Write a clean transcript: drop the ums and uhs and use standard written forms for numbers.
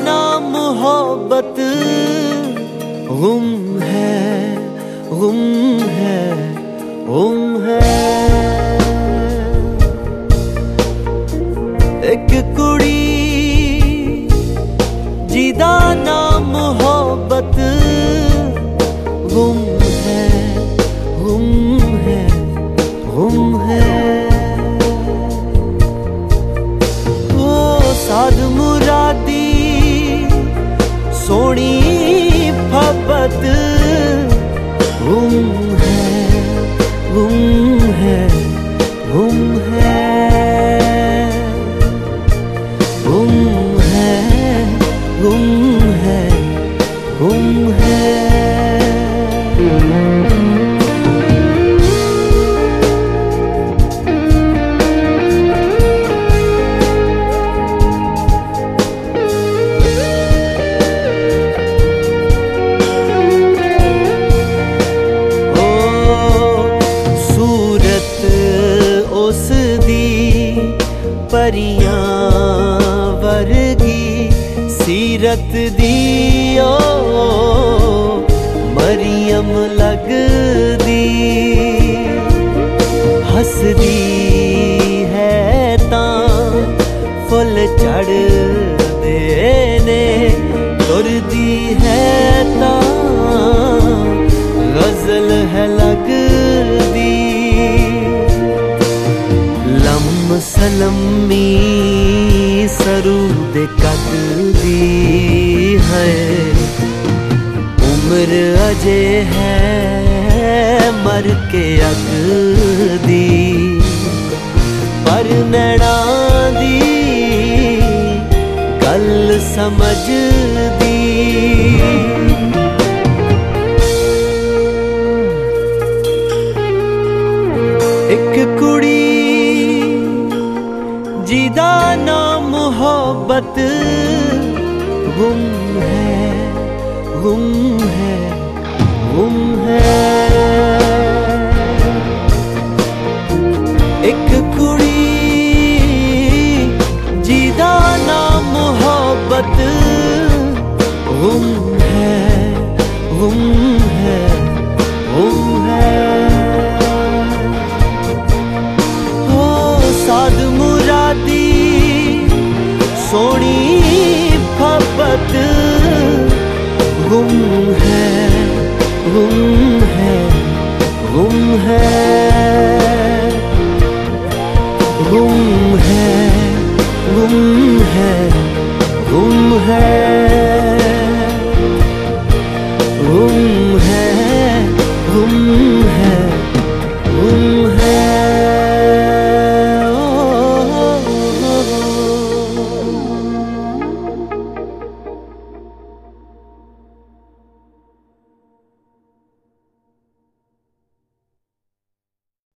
नाम मोहब्बत गुम है, गुम है, गुम है। एक कुड़ी जिदा नाम मोहब्बत गुम है, गुम है, गुम है। ओ साध मुरादी सोनी फबत गुम है, गुम है, गुम है, गुम है, गुम है, गुम है। परियां वर्गी सीरत दी ओ मरियम लगदी, हसदी है तां फुल चढ़दे ने, तुरदी है तां गजल है लगदी। सलमी सरूद कद दी है, उम्र अजे है मर के अगदी, पर नैना दी गल समझदी। एक कुड़ी जिदा नाम मोहब्बत गुम है, गुम है, गुम है। एक कुड़ी जिदा नाम मोहब्बत गुम है, गुम है, गुम है। साध मुरादी सोनी फबत गुम है, गुम है, गुम है, गुम है, गुम है, गुम है, गुम